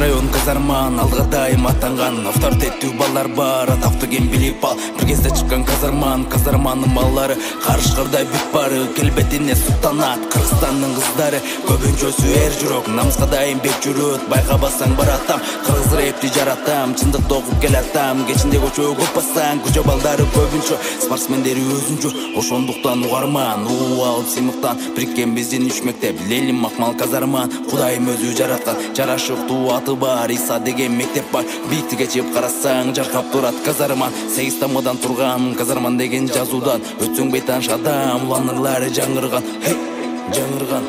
район казарман алга дайым аттанган авторитеттүү балдар бар, атактуу кем билип ал. Бир кезде чыккан казарманын балдары карышкырдай бүт бары, келбетине султанат Кыргызстандын кыздары. Көбүнчөсү жүрөк, намыска дайым бек жүрөт. Байкабасаң баратам, кыргыз рэпти жаратам, чындыкты окуп келатам. Кечинде көчө көп бассаң, көчө балдары көбүнчө спортсмендери өзүнчө. Ошондуктан угарман, алып сыймыктан бириккен биздин үч мектеп. Ленин, Макмал, казарман, Кудайым өзү жараткан. Жарашыктуу аты бар, Иса деген мектеп бар. Биктиге чыгып карасаң, жаркап турат казарман. 8 тамгадан турган казарман деген жазуудан өтсөң бейтаныш адам, уланырлары жаңырган, жаңырган.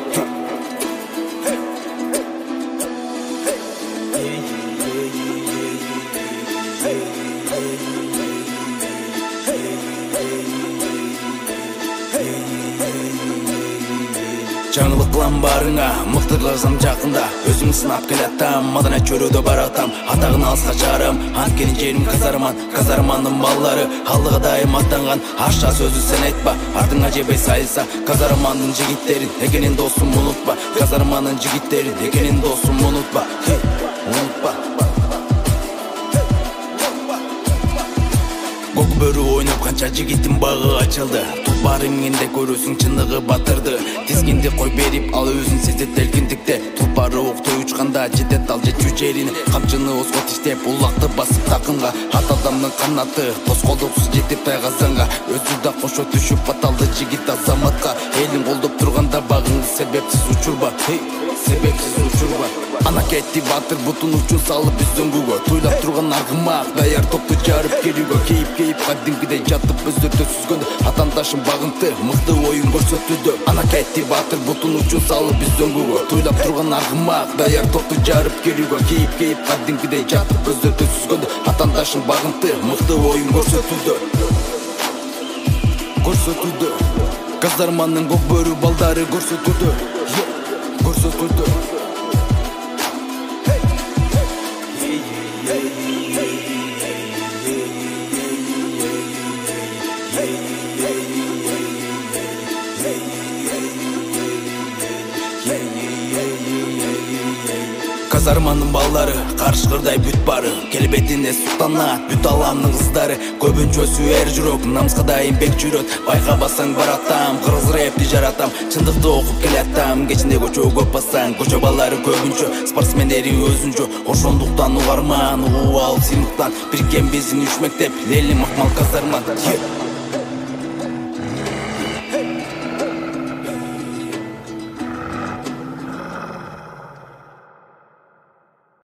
Жаңылык кылам барыңа, мыкты кылсам жакында. Өзүм сынап келатам, маданат чөрөдө баратам. Атагын алыска чыгарам, анткени жерим казарман. Казармандын балдары алга дайым аттанган. Ашча сөзү сен айтпа, артыңа жебей сайылса. Казармандын жигиттерин экенин досум унутпа. Казармандын жигиттерин экенин досум унутпа. Унутпа. Көк бөрү ойноп канча жигиттин багы ачылды. Тулпары меңинде көрөсүң чындыгы батырды. Тизгинди кой берип ал өзүн сезет эркиндикте. Тулпары октой учканда жетет ал жетчү жерине. Камчыны оско тиштеп улакты басып такынга. Ат адамдын канаты тоскоолдуксуз жетип тайгазанга. Өзү да кошо түшүп баталды жигит азаматка. Элин колдоп турганда багыңды себепсиз учурба. Себепсиз учурба. Ана кетти батыр бутун учун салып бүздөңгүгө. Туйлап турган аргымак даяр топту жарып келүүгө. Кейип кадимкидей жатып өздөртө сүзгөндө. Атандашын багынты мыкты оюн көрсөтүүдө. Ана кетти батыр бутун учун салып бүздөңгүгө. Туйлап турган аргымак даяр топту жарып келүүгө. Кейип кадимкидей жатып өздөртө сүзгөндө. Атандашын багынты мыкты оюн көрсөтүүдө. Казармандын көк бөрү балдары көрсөтүүдө. Көрсөтүүдө. Казармандын балдары карышкырдай бүт бары, келбетине султанат бүт аламдын кыздары. Көбүнчөсү жүрөк, намыска дайым бек жүрөт. Байкабасаң баратам, кыргыз рэпти жаратам, чындыкты окуп келатам. Кечинде көчө көп бассаң, көчө балдары көбүнчө, спортсмендери өзүнчө. Ошондуктан угарман, алып сыймыктан бириккен биздин үч мектеп. Ленин, Макмал, казарман.